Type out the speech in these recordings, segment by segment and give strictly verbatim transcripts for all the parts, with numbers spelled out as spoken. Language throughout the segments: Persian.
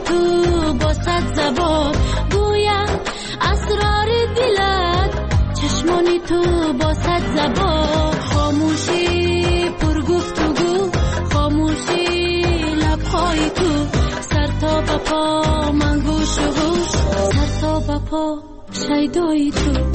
تو با صد زبان گویم اسرار دلت، چشمانی تو با صد زبان خاموشی پر گفتگو، خاموشی لبهای تو سر تا به پا من گوش و گوش، سر تا به پا شیدای تو.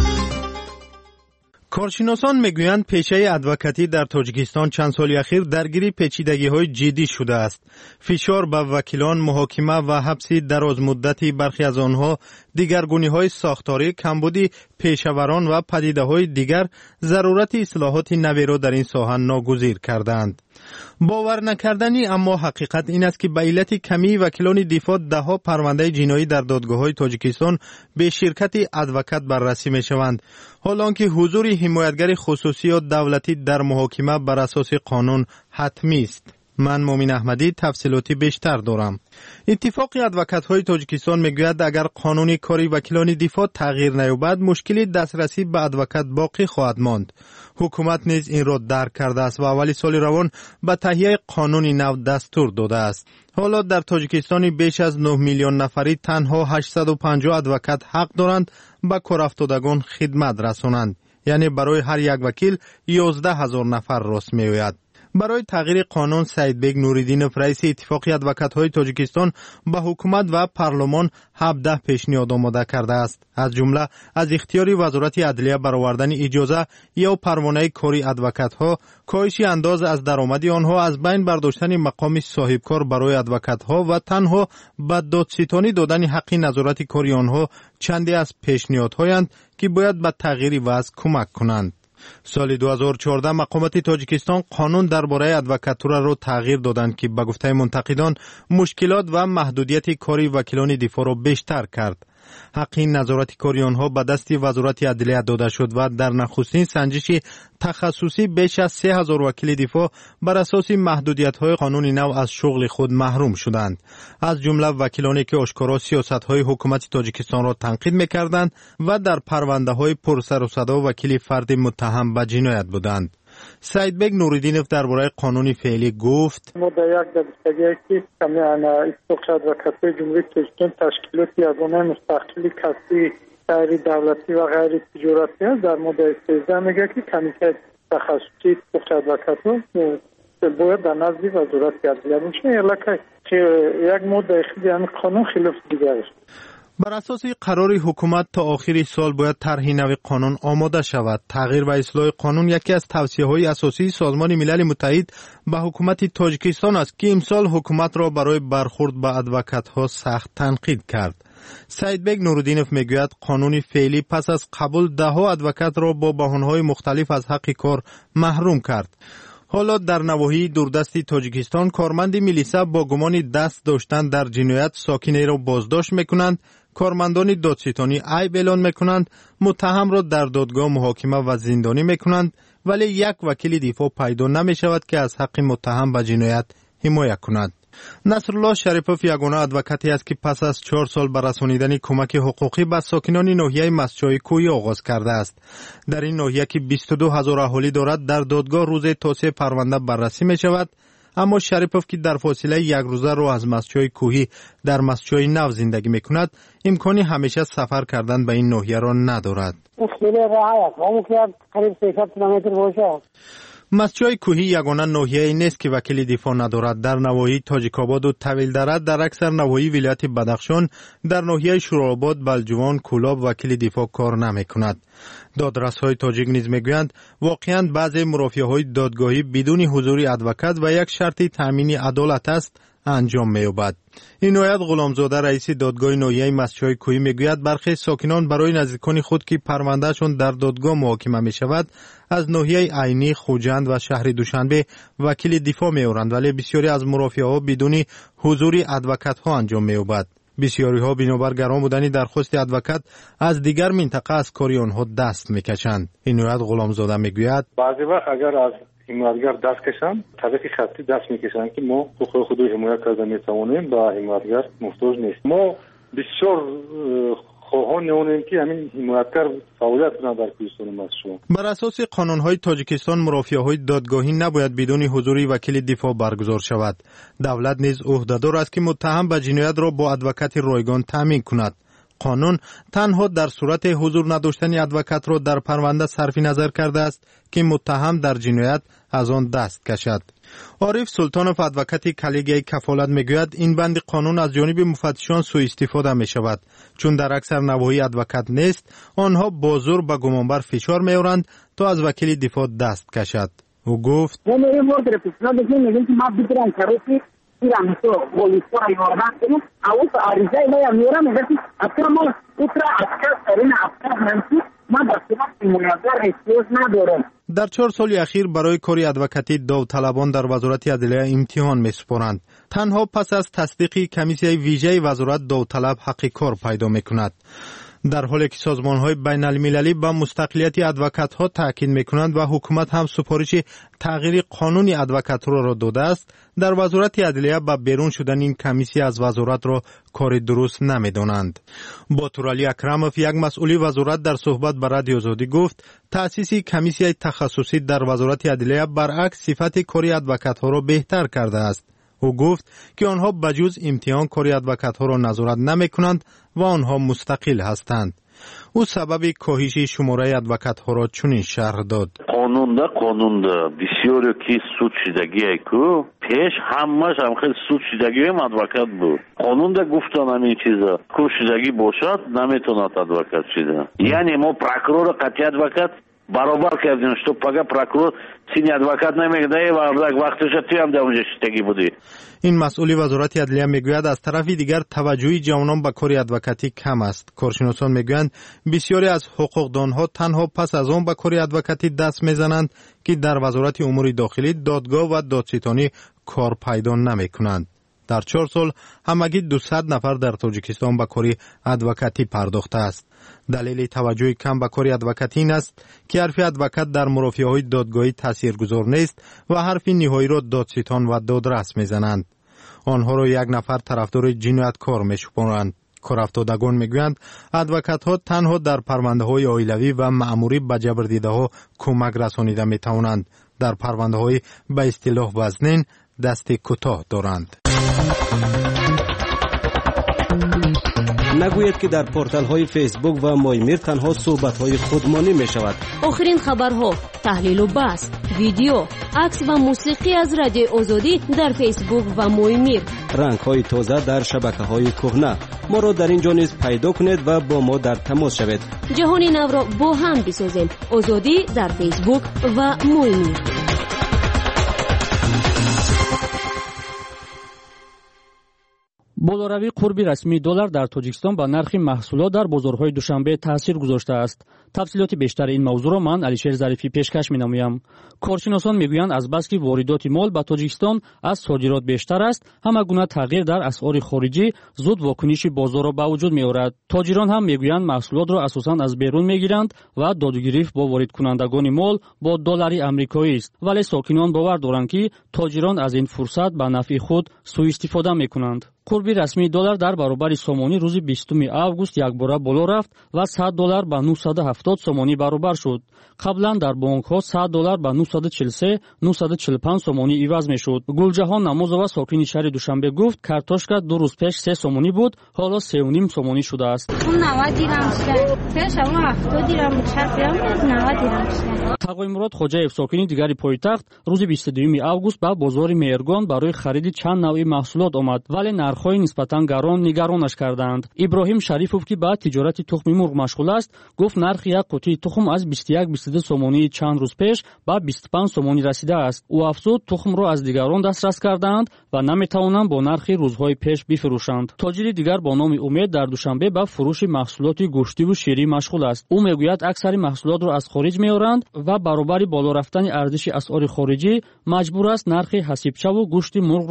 کارشناسان میگویند پیشه ادوکاتی در تاجیکستان چند سال اخیر درگیری پیچیدگی‌های جدی شده است. فشار به وکیلان، محاکمه و حبس دراز مدتی برخی از آنها، دیگرگونی‌های ساختاری، کمبودی پیشوران و پدیده‌های دیگر ضرورت اصلاحات نوی را در این ساحه ناگزیر کردند. باور نکردنی اما حقیقت این است که به علت کمی وکیلان دفاع ده‌ها پرونده جنایی در دادگاه‌های تاجیکستان به شرکت ادوکات بررسی می‌شوند، حالانکه حضور حمایتگر خصوصی یا دولتی در محاکمه بر اساس قانون حتمی است. من مومن احمدی تفصیلاتی بیشتر دارم. اتفاق ادوکات‌های تاجیکستان میگوید اگر قانون کاری وکیلان دفاع تغییر نیابد مشکل دسترسی به ادوکات باقی خواهد ماند. حکومت نیز این را درک کرده است و اولی سال روان به تهیه قانون نو دستور داده است. حالا در تاجیکستان بیش از نه میلیون نفری تنها هشتصد و پنجاه ادوکات حق دارند به کارافتادگان خدمت رسانند، یعنی برای هر یک وکیل یازده هزار نفر راست میآید. برای تغییر قانون سعید بیگ نوریدینوف رئیس اتفاق ادوکات‌های تاجیکستان به حکومت و پارلمان هفده پیشنهاد آماده کرده است. از جمله از اختیار وزارت عدلیه برآوردن اجازه یا پروانه کاری ادوکات‌ها، کاهش انداز از درآمد آنها، از بین برداشتن مقام صاحبکار برای ادوکات‌ها و تنها به دادستانی دادن حق نظارت کاری آنها چندی از پیشنهادهایند که باید به تغییر وضع کمک کنند. سال دو هزار و چهارده مقامات تاجیکستان قانون درباره ادوکاتورا را تغییر دادند که به گفته منتقدان مشکلات و محدودیت کاری وکیلان دفاع را بیشتر کرد. حق نظارت کاری آنها به دست وزارت عدلیه داده شد و در نخستین سنجش تخصصی بیش از سه هزار وکیل دفاع بر اساس محدودیت‌های قانون نو از شغل خود محروم شدند، از جمله وکیلانی که آشکارا سیاست‌های حکومت تاجیکستان را تنقید می‌کردند و در پرونده‌های پرسر و صدا وکیل فرد متهم به جنایت بودند. سعید بیگ نوریدینوف درباره قانون فعلی گفت: ما در یک دبستگی که کمیان اتفاق ادوکاتی جمهوری تاجیکستان تشکیلات یگانه مستقل کسبی غیر دولتی و غیر تجارتی است. در ماده سیزده میگه که کمیته تخصصی اتفاق ادوکاتی باید در نزد وزارت عدلیه باشه، البته که یک ماده یعنی قانون خلاف دیگر است. بر اساس قرار حکومت تا آخر سال باید طرح نو قانون آماده شود. تغییر و اصلاح قانون یکی از توصیه‌های اساسی سازمان ملل متحد به حکومت تاجیکستان است که امسال حکومت را برای برخورد با ادوکات‌ها سخت تنقید کرد. سعید بیگ نوریدینوف میگوید قانون فعلی پس از قبول ده‌ها ادوکات را با بهانه‌های مختلف از حق کار محروم کرد. حالا در نواحی دوردست تاجیکستان کارمند میلیسا با گمان دست داشتن در جنایت ساکنه را بازداشت میکنند، کارمندان دادستانی عیب اعلان میکنند، متهم را در دادگاه محاکمه و زندانی میکنند، ولی یک وکیل دفاع پیدا نمیشود که از حق متهم به جنایت حمایت کند. نصرالله شریفوف یگانه ادوکاتی است که پس از چهار سال به رسانیدن کمک حقوقی به ساکنان ناحیه مسجای کوهی آغاز کرده است. در این ناحیه که بیست و دو هزار اهالی دارد در دادگاه روز توسعه پرونده بررسی می شود، اما شریفوف که در فاصله یک روزه رو از مسجای کوهی در مسجای نو زندگی می کند امکانی همیشه سفر کردن به این ناحیه را ندارد. مسجای کوهی یگانه ناحیه‌ای نیست که وکیل دفاع ندارد. در نواحی تاجیک‌آباد و طویل دره، در اکثر نواحی ولایت بدخشان، در ناحیه شوراباد، بلجوان، کولاب وکیل دفاع کار نمی‌کند. دادرس‌های تاجیک نیز می‌گویند واقعاً بعضی مرافعه‌های دادگاهی بدون حضور ادوکات و یک شرط تأمین عدالت است انجام می‌یابد. اینایت غلامزاده رئیس دادگاه ناحیه مسجای کوهی میگوید برخی ساکنان برای نزدیکان خود که پروندهشون در دادگاه محاکمه می شود از ناحیه عینی، خوجند و شهر دوشنبه وکیل دفاع می‌آورند، ولی بسیاری از مرافعه‌ها بدون حضور ادوکات ها انجام می‌یابد. بسیاری ها بنابر گران بودن درخواست ادوکات از دیگر منطقه از کاری آنها دست می‌کشند. اینایت غلامزاده میگوید بعضی وقت اگر از حمایتگر دست کشند طرف خطی دست میکشند که ما حقوق خود رو حمایت کرده میتوانیم و حمایتگر محتاج نیست. ما بسیار خواهان نمونیم که همین حمایتگر فعالیت کنند در کوهستان ماسچو. بر اساس قانون‌های تاجیکستان مرافعه‌های دادگاهی نباید بدون حضور وکیل دفاع برگزار شود. دولت نیز عهدهدار است که متهم به جنایت را با ادوکات رایگان تامین کند. قانون تنها در صورت حضور نداشتن ادوکات را در پرونده صرف نظر کرده است که متهم در جنایت از آن دست کشد. عارف سلطانوف ادوکات کلیگی کفالت میگوید این بند قانون از جانب مفتشان سوء استفاده می شود، چون در اکثر نواحی ادوکات نیست. آنها با زور به گمانبر فشار میآورند تا از وکیل دفاع دست کشد. او گفت Tiramito, Bolisora y Ordán, a uso a Rizai, vaya, mi hora me dice, hacemos otra acción, serena, acción, más acción, simulador, es nada. در چهار سال اخیر برای کاری ادوکاتی داوطلبان در وزارت عدلیه امتحان می‌سپارند. تنها پس از تصدیق کمیسیون ویژه وزارت داوطلب حق کار پیدا می‌کند. در حالی که سازمان‌های بین‌المللی به مستقلیت ادوکات‌ها تاکید می‌کنند و حکومت هم سفارش تغییر قانون ادوکات را داده است، در وزارت عدلیه با بیرون شدن این کمیسیون از وزارت را کار درست نمی‌دانند. باتورعلی اکرموف، یک مسئول وزارت، در صحبت با رادیو آزادی گفت تأسیس کمیسیون تخصصی در وزارت عدلیه برعکس صفت کاری ادوکات‌ها را بهتر کرده است. او گفت که آنها بجز امتحان کاری ادوکات‌ها را نظارت نمی‌کنند و آنها مستقل هستند. او سبب کاهش شماره ادوکات‌ها را چنین شرح داد: قانوندا قانوندا بسیاری که سود شدگی کو پیش همش هم خیلی سود شدگی هم ادوکات بود. قانوندا گفتن همین چیزا کو شدگی باشد نمیتوند ادوکات شده. یعنی ما پروکورور قطعی ادوکات برابر کردیم، що пока прокурор синий адвокат نمیگه و وقتش تو هم در شتگی بودی. این مسئول وزارت عدلیه میگوید از طرف دیگر توجهی جوانان به کار ادوکاتی کم است. کارشناسان میگویند بسیاری از حقوقدانها تنها پس از آن به کار ادوکاتی دست میزنند که در وزارت امور داخلی، دادگاه و دادستانی کار پیدا نمیکنند. در چهار سال همگی دویست نفر در تاجیکستان به کار ادوکاتی پرداخته است. دلیل توجه کم به کار ادوکاتی این است که حرف ادوکات در مرافعه‌های دادگاهی تاثیرگذار نیست و حرف نهایی را دادستان و دادرس میزنند. آنها را یک نفر طرفدار جنایتکار میشمارند. کارافتادگان میگویند ادوکات‌ها تنها در پرونده‌های عائلوی و مأموری به جبردیده‌ها کمک رسانیده میتوانند. در پرونده‌های به اصطلاح وزنین دست کوتاه دارند. نگوید که در پورتال های فیسبوک و مایمیر تنها صحبت های خودمانی می شود. آخرین خبرها، تحلیل و بحث، ویدیو، عکس و موسیقی از رادیو آزادی در فیسبوک و مایمیر. رنگ های تازه در شبکه های کهنه. ما را در اینجا نیز پیدا کنید و با ما در تماس شوید. جهان نو را با هم بسازیم. آزادی در فیسبوک و مایمیر. болоравии қурби расмии доллар дар тоҷикистон ба нархи маҳсулот дар бозорҳои душанбе таъсир гузошта аст. тафсилоти бештари ин мавзӯъро ман алишер зарифӣ пешкаш менамоям. коршиносон мегӯянд азбаски воридоти мол ба тоҷикистон аз содирот бештар аст, ҳама гуна тағйир дар асъори хориҷӣ зуд вокуниши бозорро ба вуҷуд меорад. тоҷирон ҳам мегӯянд маҳсулотро асосан аз берун мегиранд ва додугирифт бо воридкунандагони мол бо доллари амрикоист, вале сокинон бовар доранд ки тоҷирон аз ин фурсат ба нафъи худ сӯистифода мекунанд. қурби расмии доллар дар баробари сомонӣ рӯзи бистуми август якбора боло рафт ва сад доллар ба нӯҳсад ҳафтод сомонӣ баробар шуд. қаблан дар бонкҳо сад доллар ба нӯҳсад чил се нӯҳсад чил панҷ сомонӣ иваз мешуд. гулҷаҳон намозова сокини шаҳри душанбе гуфт картошка ду рӯз пеш се сомонӣ буд, ҳоло се و نیم сомонӣ шудааст. тағоимурод хоҷаев сокини дигари пойтахт рӯзи бисту дуюми август ба бозори меҳргон барои хариди чанд навъи маҳсулот омад, вале нархҳои нисбатан гарон нигаронаш карданд. иброҳим шарифов ки ба тиҷорати тухми мурғ машғул аст, гуфт нархи як қутии тухм аз бисту як бисту ду сомонии чанд рӯз пеш ба бисту панҷ сомонӣ расидааст. ӯ афзуд тухмро аз дигарон дастрас кардаанд ва наметавонанд бо нархи рӯзҳои пеш бифурӯшанд. тоҷири дигар бо номи умед дар душанбе ба фурӯши маҳсулоти гӯштиву ширӣ машғул аст. ӯ мегӯяд аксари маҳсулотро аз хориҷ меоранд ва баробари боло рафтани арзиши асъори хориҷӣ маҷбур аст нархи ҳасибчаву гӯшти мурғро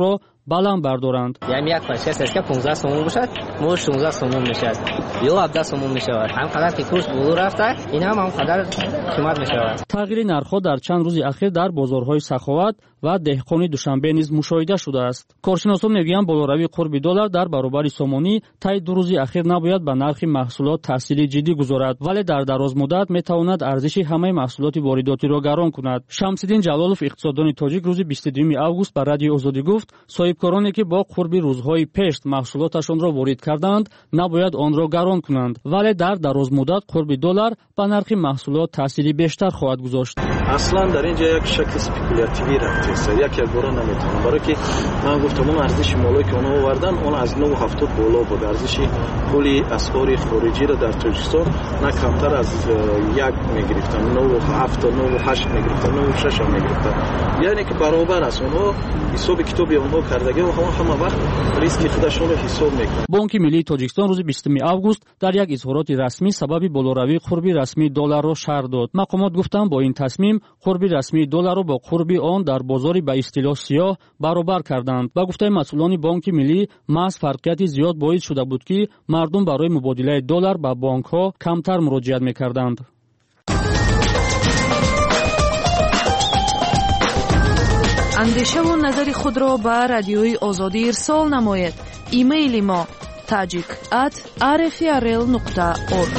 баланд бардоранд. یعنی یک پنچست است که پانزده سوم باشد مو شانزده سوم میشود یا هفده سوم میشود همقدر که کورس بالا رفته این هم همقدر قیمت میشود. تغییر نرخ‌ها در چند روز اخیر در بازارهای سخاوت و دهقانی دوشنبه نیز مشاهده شده است. کارشناسان میگویند بالاروی قرب دلار در برابر سومانی طی دو روز اخیر نباید به نرخ محصولات تاثیر جدی گذارد، ولی در دراز مدت میتواند ارزش همه محصولات وارداتی را گران کند. شمس‌الدین جلالов اقتصاددان تاجیک روز بیست و دوم آگوست به رادیو آزادی گفت صاحبکارانی که با قرب روزهای پیش محصولاتشان را وارد کردند نباید آن را گران کنند، ولی در دراز مدت قرب دلار به نرخ محصولات تاثیر بیشتر خواهد گذاشت. اصلا در اینجا یک شکل اسپکولاتیوی رفته است. یک یک بارا نمیتونم، برای که من گفتم اون ارزش مالی که اونها آوردن اون از نه و هفتاد بالا بود. ارزش پول اسعار خارجی را در تاجیکستان نه کمتر از یک میگرفتن، نه و هفت تا نه و هشت میگرفتن، نه و شش هم میگرفتن. یعنی که برابر است. اونها حساب کتابی اونها کردگی و همه وقت ریسک خودشون را حساب میکنن. بانک ملی تاجیکستان روز بیست آگوست در یک اظهارات رسمی سبب بالاروی قرب رسمی دلار را شرح داد. مقامات گفتند با این تصمیم قرب رسمی دلار را با قرب آن در بازاری به اصطلاح سیاه برابر کردند. با گفته مسئولان بانک ملی محض فرقیت زیاد باعث شده بود که مردم برای مبادله دلار به بانک ها کمتر مراجعت میکردند. اندیشه و نظر خود را به رادیوی آزادی ارسال نمایید. ایمیل ما tajik at r f r l nokta org.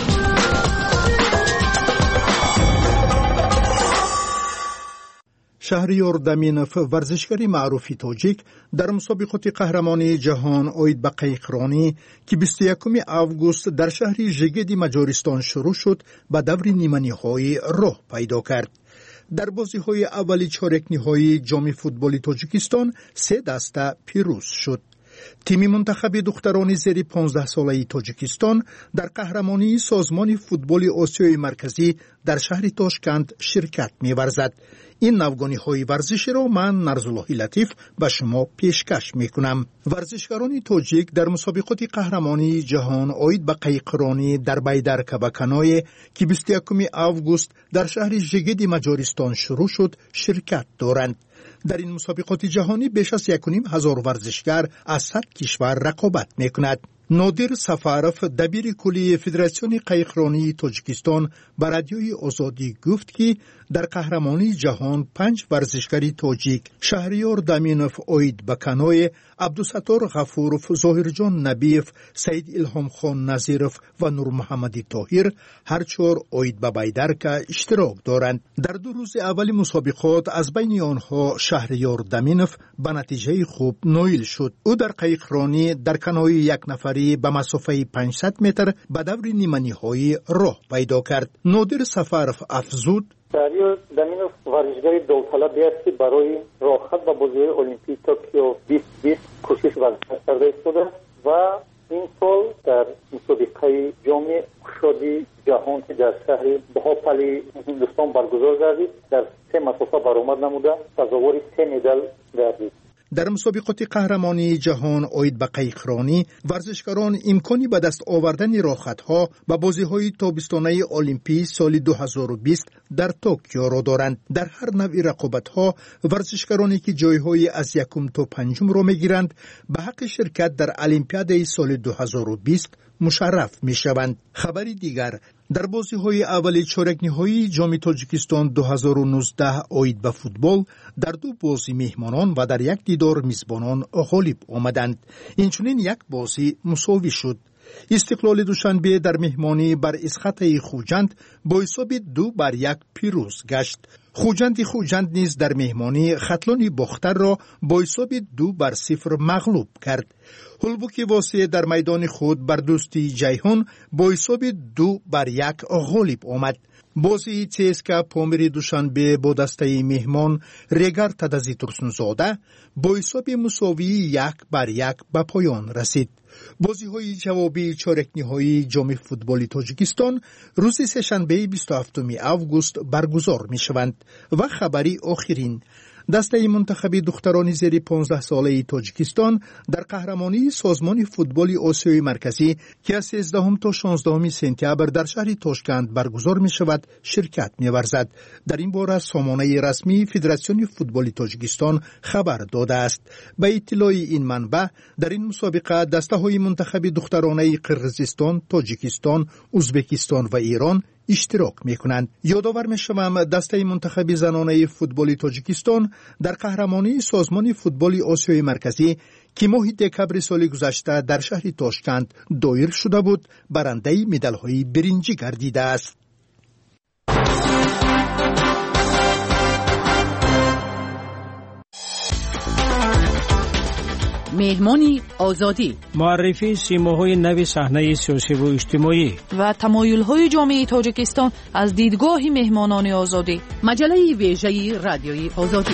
شهریار دامینوف ورزشکاری معروفی تاجیک در مسابقات قهرمانی جهان اوید به قیقرانی که بیست و یکم آگوست در شهر ژگدی مجارستان شروع شد به دور نیمه نهایی راه پیدا کرد. در بازی های اولی چهارک نهایی جام فوتبال تاجیکستان سه دسته پیروز شد. تیم منتخب دختران زیر پانزده ساله تاجیکستان در قهرمانی سازمان فوتبال آسیای مرکزی در شهر تاشکند شرکت می‌ورزد. این نوگانی های ورزشی را من نرزالله لطیف به شما پیشکش میکنم. ورزشکاران تاجیک در مسابقات قهرمانی جهان اوید به قیقرانی در بیدر کبکنای که بیست و یکم آگوست در شهر ژگدی مجارستان شروع شد شرکت دارند. در این مسابقات جهانی بیش از یک و نیم هزار ورزشکار از صد کشور رقابت میکند. نادر سفاروف دبیر کلی فدراسیون قیقرانی تاجیکستان به رادیوی آزادی گفت که در قهرمانی جهان پنج ورزشکاری تاجیک شهریار دامینوف اوید به کنوی، عبدالستار غفوروف، ظاهرجان نبیف، سید الهام خان نظیروف و نور محمدی طاهر هر چهار اوید به بیدرکه اشتراک دارند. در دو روز اول مسابقات از بین آنها شهریار دامینوف به نتیجه خوب نایل شد. او در قیقرانی در کنوی یک نفری به مسافه پانصد متر به دور نیمه نهایی راه پیدا کرد. نادر سفاروف افزود: شهریار دامینوف ورزشکار داوطلبی است که برای راحت به بازی‌های المپیک توکیو بیست بیست کوشش ورزش کرده ایستاده و این سال در مسابقه جام گشادی جهان که در شهر بهاپلی هندوستان برگزار گردید در سه مسافه برآمد نموده سزاوار سه مدال گردید. در مسابقات قهرمانی جهان اوید به قیقرانی ورزشکاران امکانی به دست آوردن راحت‌ها به بازی‌های تابستانه المپیک سال دو هزار و بیست در توکیو را دارند. در هر نوع رقابت‌ها ورزشکارانی که جای‌های از یکم تا پنجم را می‌گیرند به حق شرکت در المپیاد سال دو هزار و بیست مشرف می‌شوند. خبری دیگر: در بازی‌های اول چهارک نهایی جام تاجیکستان دو هزار و نوزده اوید به فوتبال در دو بازی مهمانان و در یک دیدار میزبانان غالب آمدند. اینچنین یک بازی مساوی شد. استقلال دوشنبه در مهمانی بر اسخطه خوجند با حساب دو بر یک پیروز گشت. خوجند خوجند نیز در مهمانی ختلان باختر را با حساب دو بر صفر مغلوب کرد. هلبوک واسه در میدان خود بر دوستی جیهون با حساب دو بر یک غالب آمد. بازی چسکا پامری دوشنبه با دسته مهمان ریگر تدزی ترسنزاده با حساب مساوی یک بر یک به پایان رسید. بازی های جوابی چهارک نهایی جام فوتبال تاجیکستان روز سه‌شنبه بیست و هفتم آگوست برگزار می شوند. و خبری آخرین: دسته منتخب دختران زیر پانزده ساله تاجیکستان در قهرمانی سازمان فوتبال آسیای مرکزی که از سیزدهم تا شانزدهم سپتامبر در شهر تاشکند برگزار می شود شرکت می ورزد. در این باره سامانه رسمی فدراسیون فوتبال تاجیکستان خبر داده است. به اطلاع این منبع در این مسابقه دسته های منتخب دخترانه قرقیزستان، تاجیکستان، ازبکستان و ایران اشتراک میکنند. یادآور میشوم دسته منتخب زنانه فوتبال تاجیکستان در قهرمانی سازمان فوتبال آسیای مرکزی که ماه دکبر سال گذشته در شهر تاشکند دایر شده بود برنده مدال های برنجی گردیده است. مهمانی آزادی، معرفی سیماهای نوی صحنه سیاسی و اجتماعی و تمایل‌های جامعه تاجیکستان از دیدگاه مهمانان آزادی. مجله ویژه رادیوی آزادی.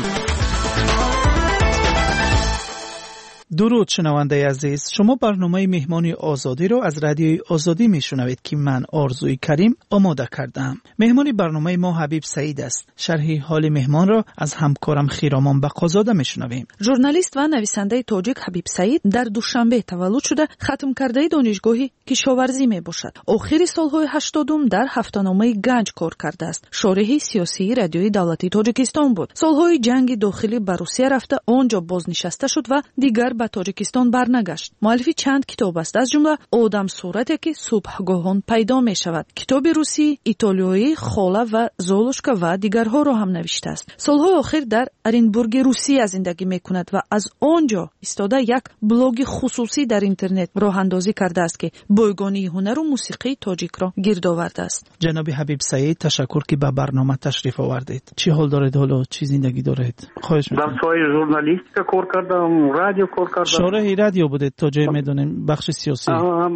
درود شنونده عزیز، شما برنامه مهمانی آزادی رو از رادیوی آزادی میشنوید که من آرزوی کریم آماده کردم. مهمانی برنامه ما حبیب سعید است. شرح حال مهمان را از همکارم خیرامان بقازاده میشنویم. ژورنالیست و نویسنده تاجیک حبیب سعید در دوشنبه تولد شده ختم کرده دانشگاهی کشاورزی می باشد. آخر سالهای هشتادم در هفته‌نامه گنج کار کرده است. شارح سیاسی رادیوی دولتی تاجیکستان بود. سالهای جنگ داخلی به روسیه رفته آنجا بازنشسته شد و دیگر به تاجیکستان برنگشت. مؤلفی چند کتاب است، از جمله آدم صورتی که صبحگاهان پیدا می شود. کتاب روسی، ایتالیایی، خاله و زولوشکا و دیگرها را هم نوشته است. سالهای آخر در ارینبورگ روسیه زندگی می کند و از آنجا ایستاده یک بلاگ خصوصی در اینترنت راه اندازی کرده است که بایگانی هنر و موسیقی تاجیک را گرد آورده است. جناب حبیب سعید، تشکر که به برنامه تشریف آوردید. چی حال دارید؟ حالا چی زندگی دارید؟ خواهش می‌کنم. در سایه ژورنالیستیک کار کردم، رادیو کار کردم. شارح رادیو بودید تا جای میدونیم بخش سیاسی.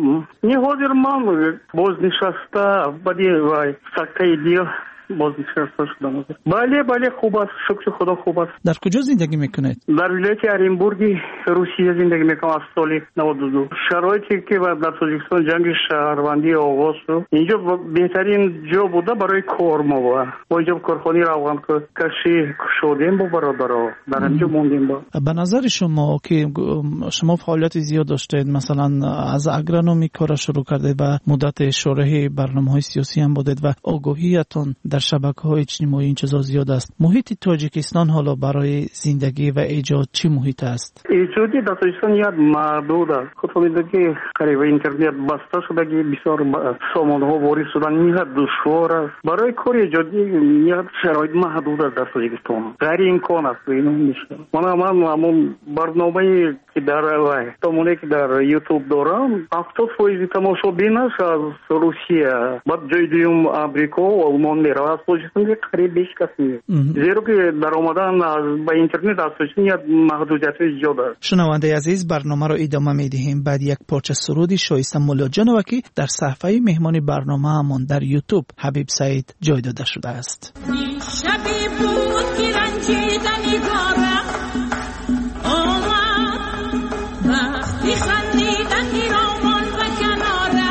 نه حاضر من بازنشسته بدی وای سکته دیو بازنشسته شدم. بله بله خوب است، شکر خدا خوب است. در کجا زندگی میکنید؟ در ولایت ارینبورگ روسیه زندگی میکنم از سال نود و دو. شرایطی که در تاجیکستان جنگ شهروندی آغاز شد، اینجا بهترین جا بوده برای کار ما بود. با اینجا کارخانه روان کشی شدیم با برادرها، در اینجا موندیم. با به نظر شما که شما فعالیت زیاد داشتید، مثلا از اگرونومی کار شروع کردید و مدت شارح برنامه‌های سیاسی هم بودید و آگاهیتون در شبکه‌های اجتماعی این چیزا زیاد است. محیط تاجیکستان حالا برای زندگی و ایجاد چی محیط است؟ ایجادی در تاجیکستان یاد محدود است. خود می‌دونید که قریب اینترنت بسته شده که بسیار سامانه‌ها وارد شدن میاد دشوار است. برای کار ایجادی میاد شرایط محدود است در تاجیکستان. غیر امکان است اینو میشه. من من همون برنامه‌ای که در تمونه که در یوتیوب دارم هفتاد درصد تماشابینش از روسیه، بعد جای دوم آمریکا و آلمان میره. از تاجیکستان قریب بیش کس نیست. زیرا که در آمدن از با اینترنت از تاجیکستان محدودیت زیاد است. شنونده عزیز، برنامه را ادامه میدهیم. بعد یک پارچه سرودی شایسته مولا جنوکی در صفحه مهمانی برنامه همون در یوتیوب حبیب سعید جای داده شده است. شبی بود که رنجیدنی داره آمد وقتی خندیدنی رامان و کناره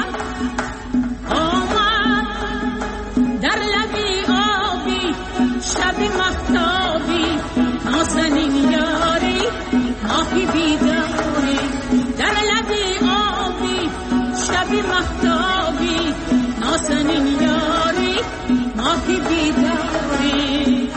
آمد در لبی آبی شبی مختابی نازنین یاری ماهی بیداری در لبی آبی شبی مختابی نازنین یاری ماهی بیداری.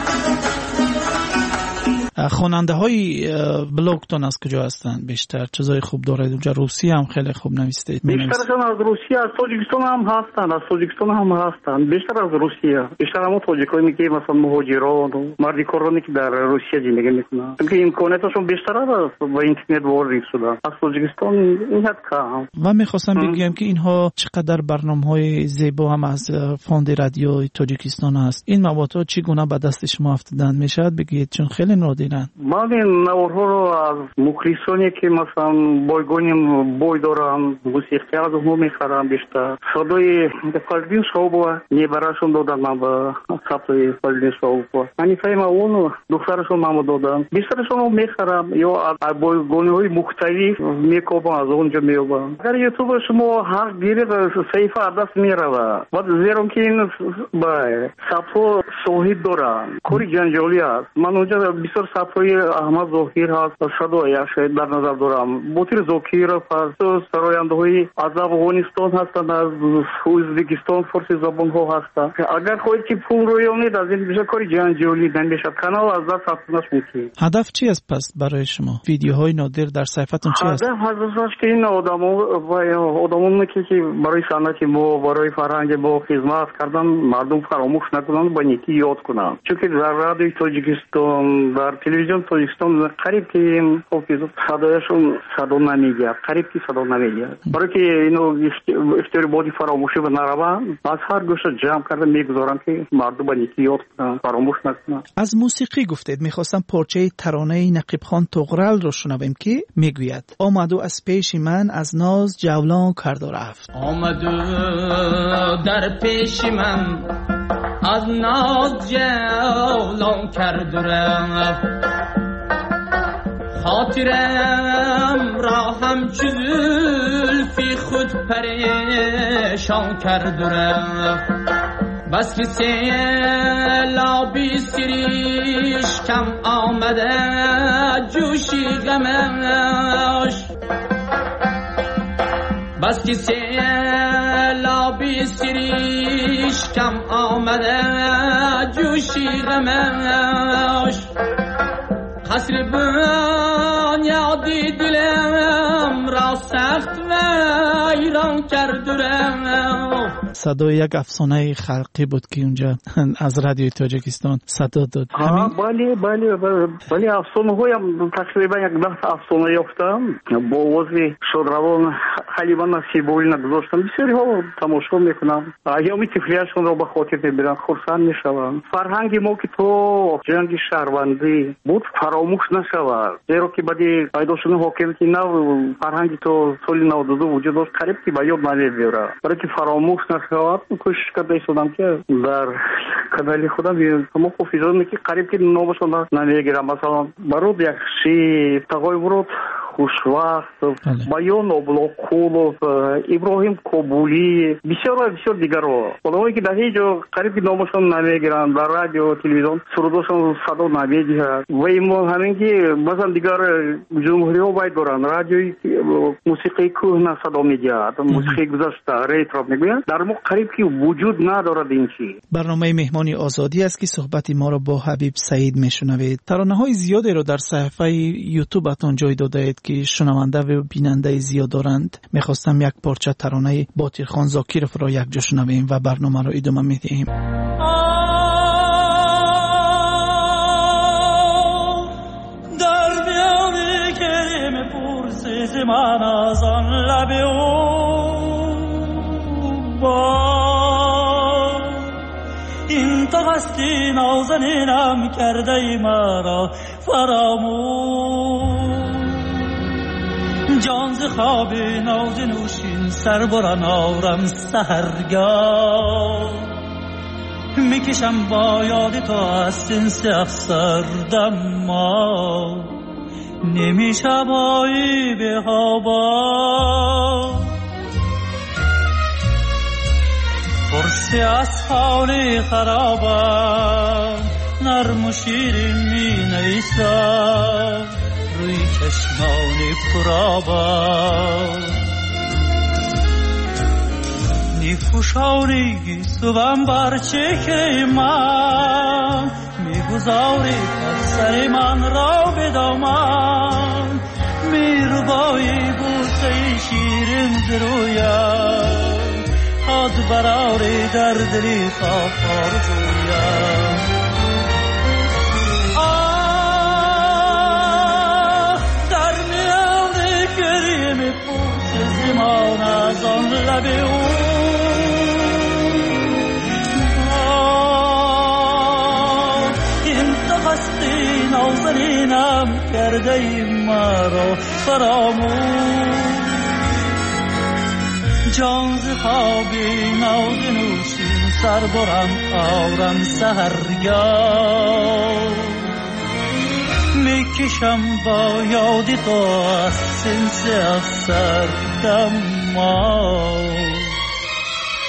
خواننده های بلاگتون از کجا هستند بیشتر؟ چیزای خوب دارید اونجا؟ روسی هم خیلی خوب نویسید. بیشترشون از روسیه، از تاجیکستان هم هستند، از تاجیکستان هم هستند. بیشتر از روسیه. بیشتر هم تاجیکانی که مثلا مهاجران و مردی کارانی که در روسیه زندگی میکنن. چون امکاناتشون بیشتر است با اینترنت وارد شده. از تاجیکستان این حد کم. و میخواستم بگم که اینها چقدر برنامه‌های زیبا هم از فوند رادیو تاجیکستان هست. این مواد چگونه به دست شما افتادن میشد بگید؟ چون خیلی نادرن. من این نوارها رو از مخلصانی که مثلا بایگانیم بای دارن موسیقی از اونها میخرم. بیشتر صدای فالدین شاو با نیبراشون دادن من با صدای فالدین شاو با من فهم اون دخترشون من دادن. بیشترشون رو میخرم یا از بایگانی های مختلف میکوبم از اونجا میوبم. در یوتیوب شما هر دیره صحیفه عدس میروه و زیرا که این با صفحه شاهد دارن کاری جنجالی است. من اونجا بسیار صفای احمد ظاهر هست صد و یک شاید در نظر دارم. بطیر زاکیرов هست، سراینده های از افغانستان هستند، از ازبکستان فارسی زبان ها هستند. اگر خواهید که پول رویانید از این بیشتر کاری جنجالی نمیشد. کانال از دست رفتنش ممکن. هدف چی است پس برای شما؟ ویدیوهای نادر در صفحتون چی است؟ هدف هستش که این آدما آدمانی که برای صنعت ما، برای فرهنگ ما خدمت کردن مردم فراموش نکنند، با نیکی یاد کنند. چون که در رادیوی تاجیکستان، در تلویزیون تاجیکستان قریب که این حافظ صدایشون صدا نمیگه، قریب که صدا نمیگه. برای که اینو افتراضی فراموشی به نروند، از هر گوشه جمع کرده میگذارن که مردم با نیکی یاد کنند، فراموش نکنند. از موسیقی گفتید، میخواستم پارچه ترانه نقیب خان طغرل رو شنویم که میگوید آمد و از پیش من از ناز جولان کرد و رفت. آمد در پیش من از ناز جولان کرد و رفت، خاطرم را همچو زلفی خود پریشان کرد و رفت. بس که سیلابی سریش کم آمده جوشی غمش، بس که سیلابی سریش کم آمده جوشی غمش. قصر بنیادی دلم را سخت ویران کرد و رفت. صدا یک افسانه خلقی بود که اونجا از رادیوی تاجیکستان صدا داد. همین بله بله بله افسانه هایم تقریبا یک ده افسانه یافتم با آواز شادروان حلیما نصیبوی نگذاشتم. بسیاری ها تماشا میکنم، ایام طفلیشون را به خاطر میبرن، خرسند میشوند. فرهنگ ما که تو جنگ شهروندی بود فراموش نشود، زیرا که بعدی پیدا شدن حاکمیت نو فرهنگ تو سال نود و دو وجود داشت، قریب که به یاد نمیبره. برای که فراموش نشود کوشش کرده شدم که در کانال خودم تمام حافظان که قریب که نامشون نمیگیرم. مثلا برود یک شی تقای برود خوشوقت، بیان ابلاقولов، ابراهیم کابولی، بسیار بسیار دیگر رو آدمایی که در هیچ جا قریب که نامشون نمیگیرن، در رادیو تلویزیون سرودشون صدا نمیدهد. و این همین که مثلا دیگر جمهوری ها باید دارن رادیوی موسیقی کهنه صدا میدهد، موسیقی گذشته ریترو میگویند، در ما قریب که وجود ندارد این چی. برنامه مهمانی آزادی است که صحبت ما را با حبیب سعید میشنوید. ترانه های زیادی رو در صفحه یوتیوبتون جای داده اید که شنونده و بیننده زیاد دارند. میخواستم یک پارچه ترانه بطیر خان زاکیرov را یک جا شنویم و برنامه را ادامه میدهیم. در میانی که میپرسی ز من از آن لب او با این تو هستی نازنینم کرده ای مرا فراموش، جان ز خواب ناز نوشین سر بران آرم سحرگاه، میکشم با یاد تو از سنس افسردم ما، نمیشم آیی به هوا. پرسی از حالی خرابم نرم و شیرین می نیستم، روی چشمان پرآبم نیفوشانی گیسوم بر چهره من، میگذاری سر من را به دامن، میربایی بوسه شیرین ز رویم، حد براری در دلی خواه آرزویم. زمان از آن لب او این تو هستی نازنینم کرده ای مرا فراموش، جان ز خوابی ناز نوشین سر برم آرم سحرگاه، میکشم با یادی تو از سنس افسردم ما.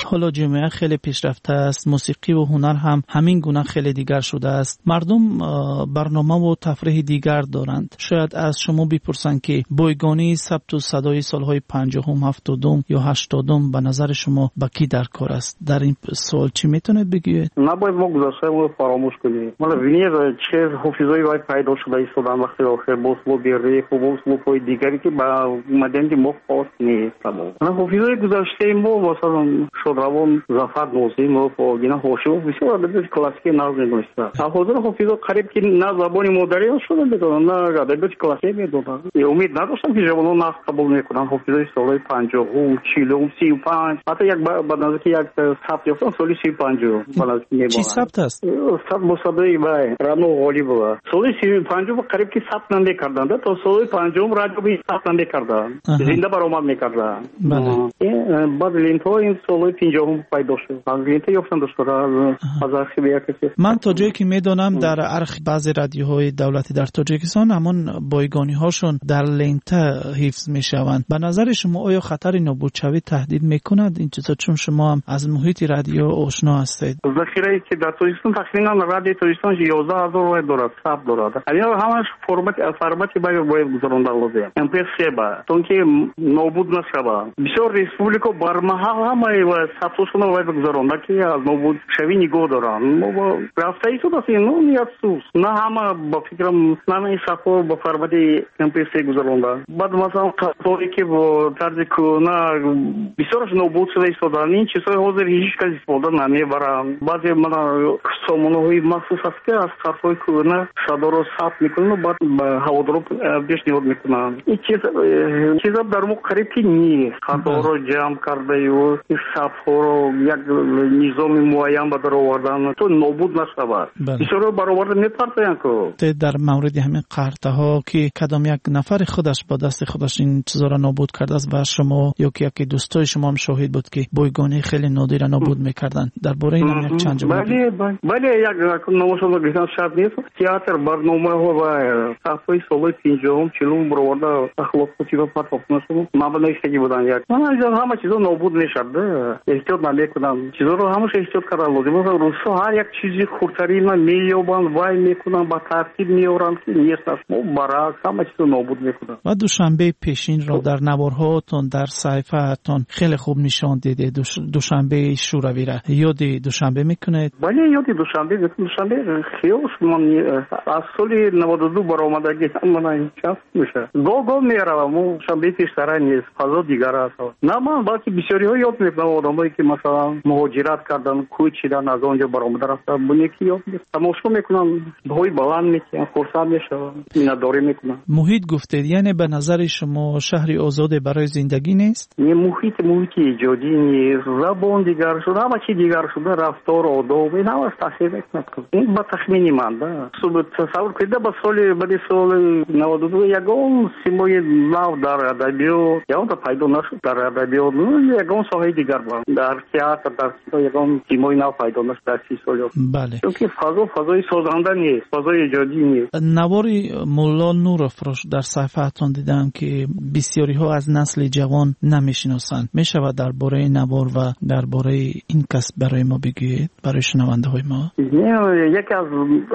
حالا جامعه خیلی پیشرفته است، موسیقی و هنر هم همین گونه خیلی دیگر شده است. مردم برنامه و تفریح دیگر دارند. شاید از شما بپرسند که بایگانی ثبت و صدای سالهای پنجاهم، هفتادم یا هشتادم به نظر شما با کی در کار است؟ در این سوال چی میتونید بگید؟ نباید ما گذشته‌مون رو فراموش کنیم. ما وینیر چه حافظه‌ای وای پیدا شده ایستادن وقتی آخر باز با بیری و باز با پای دیگری که با مدنی ما خاص نیست. ما حافظه‌ای گذشته ما مثلا شادروان ظفر نوزی ما با گینا هاشم بسیار ادبیات کلاسیک ناز می‌دونست. حاضر حافظه قریب که نه زبان مادری شده می‌دونن، نه ادبیات کلاسیک می‌دونن. امید نداشتم که جوانان ناز قبول می‌کنن. حافظه سال پنجاه، چهل، سی و پنج حتی یک بعد از که یک ثبت یافتن سال سی و پنج بالا می‌برن. چی ثبت است؟ ثبت مصادره بای رانو غالی بود. سال سی و پنج قریب که ثبت نمی‌کردند تا سال پنجم رادیو به ثبت نمی‌کردند. زنده برآمد می‌کردند. بله. بعد لینتو این سال پنجم پیدا شد. از لینتو یافتن داشتن از آرخیو یک. من تا جایی که می‌دانم در ارخ بعضی رادیوهای دولتی در تاجیکستان همان بایگانی هاشون در لینته حفظ میشوند. به نظر شما آیا خطر نابودشوی تهدید میکند این چیزا، چون شما هم از محیط رادیو آشنا هستید؟ ذخیره که در تاجیکستان تقریبا رادیو تاجیکستان یازده هزار وای دارد، ثبت دارد. اینا همش فرمت فرمتی باید باید گذراندن لازم. ام پی سه با چون که نابود نشود. بسیار ریسپوبلیکا برمحل همه و ثبتشون باید گذراندن که از نابود شوی نگاه دارن. ما با رفته ای شد اصلا نو نیت سوس. نه همه با فکرم نه این سفر با فرمتی ام پی سه گذراندن. بعد مثلا قطاری که با طرز کرونا بسیارش نابود شده ایستادن. این چیزهای حاضر هیچ کسی استفاده نمیبرن. بعضی من سامانه‌های مخصوص است که از طرفای کرونا صدا رو ثبت میکنن و بعد به هوادارا پیشنهاد میکنن. این چیز چیزا در ما قریب که نیست. خطا رو جمع کرده و ثبت رو یک نظام معین به در آوردن تو نابود نشود. بسیار برآورده میپرسن که در مورد همین قرطه ها که کدام یک نفر خودش با دست خودش این چیزا را نابود کرده است و شما یا که یکی دوستای شما هم شاهد بود که بایگانی خیلی نادر نابود میکردن. درباره این هم یک چند جمله بله بله یک نمایشنامه گفتن شرط نیست. تئاتر برنامه ها و صفحه سال پنجم چلو برآورده اخلاق و پاتوق نشون مبنای شگی بودن. یک من از همه چیزا نابود نشده. احتیاط نمیکنم. چیزا رو همش احتیاط کردن لازم است. روسا هر یک چیزی خورتری من مییابن وای میکنن با ترتیب میورن که نیست است. ما برای همه چیزا نابود میکنن. و دوشنبه پیشین را در نوارهاتون در صحیفه‌تون خیلی خوب نشان دیده. دوشنبه شوروی را یاد دوشنبه میکنید؟ بله یاد دوشنبه دوشنبه خیلی من از سال نود و دو برآمدگی من این چیز میشه. گو گو میارم و شنبه پیشتر نیست. فضا دیگر است. نه من باقی بسیاری ها یاد میکنم آدمایی که مثلا مهاجرت کردن کوچ چیدن از اونجا برآمده رفتن بونی کی یاد میکنم. تماشا میکنم بهای بلند میکنم خرسند میشم مینداری میکنم. محیط گفتید یعنی به نظر شما شهری آزاد برای زندگی نیست؟ نه محیط محیط ایجادی نیست. زبان دیگر شده همه چی دیگر شده رفتار آداب این هم از تاثیر میکنه. این با تخمینی من ده صبح تصور کرده با سال بعد سال نود و دو یکم سیمای نو در ادبیات یا اون پیدا نشد در ادبیات یکم ساحه دیگر بود در تئاتر در یکم سیمای نو پیدا نشد در سی سال. بله چون که فضا فضای سازنده نیست فضای ایجادی نیست. نواری مولا نورافروش در صفحه‌تون دیدم که بسیاری ها از نسل جوان نمیشناسند. میشود درباره نوار و درباره این کس برای ما بگید برای شنونده های ما؟ یکی از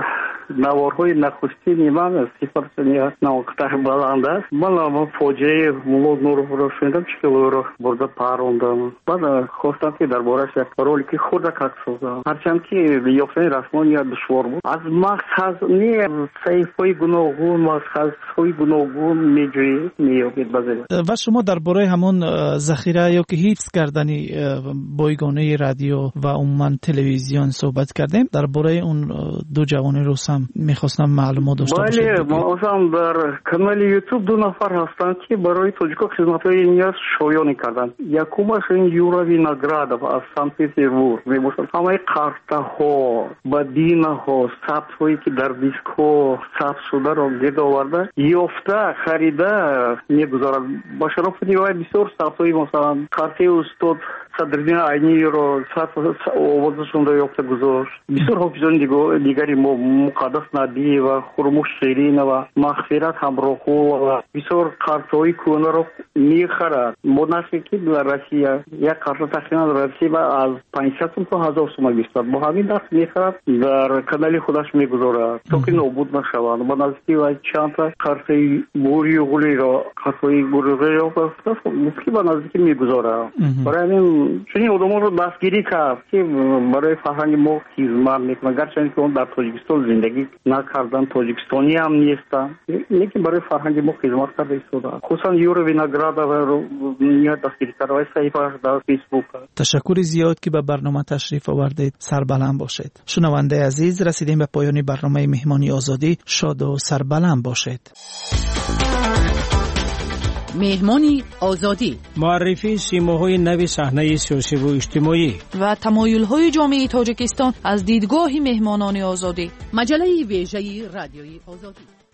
نوارهای نخستین من صفر سنی نوکتر بلند است. من فوجه مولا نورافروش شنیدم چکلو رو برده پروندم. بعد خواستم که دربارش یک رولی که خورده کات سازم. هرچند که یافتن رسمان یا دشوار بود. از مقصد نه صحیفه‌های گوناگون مقصدهای گوناگون میجوید میابید بازه. و شما درباره همون ذخیره یا که حفظ کردنی بایگانه رادیو و عموما تلویزیون صحبت کردیم. درباره اون دو جوان روس هم میخواستم معلومات داشته باشم. بله ما اصلا در کانال یوتیوب دو نفر هستند که برای توجیکا خدمت‌های نیاز شایانی کردند. یکمش این یوروی نگراد از سن پترزبورگ میباشد. همه قرطه ها بدینه ها ثبت هایی که در دیسک ها ثبت شده را گرد آورده یافته خریده میگذارد. با شرف نیوای بسیار ثبت های مثلا قرطه استاد صدرالدین عینی رو آوازشون رو یافته گذاشت. بسیار حافظان دیگری مقدس نبی و خرموش شیرین و مغفرت همراه و بسیار قرصهای کهنه رو میخرد. با نرخی که در روسیه یک قرص تقریبا روسیه از پانصد تا هزار سوم بیشتر با همین نرخ میخرد در کانال خودش میگذارد تا که نابود نشوند. با نزدیکی و چند تا قرصهای بوری و غولی را قرصهای بوری را مسکی با نزدیکی میگذارد. برای همین چنین آدمان رو دستگیری کرد که برای فرهنگ ما خدمت میکنه. گرچه که اون در تاجیکستان زندگی نکردن، تاجیکستانی هم نیستن، لیکن برای فرهنگ ما خدمت کرده ایستاده. خصوصا یورو وینگراد و نیت دستگیری کرده و صحیفه در فیسبوک. تشکر زیاد که به برنامه تشریف آوردید. سربلند باشید. شنونده عزیز، رسیدیم به پایان برنامه مهمانی آزادی. شاد و سربلند باشید. مهمانی آزادی، معرفی سیماهای نو صحنه سیاسی و اجتماعی و تمایل‌های جامعه تاجیکستان از دیدگاه مهمانان آزادی. مجله ویژه رادیوی آزادی.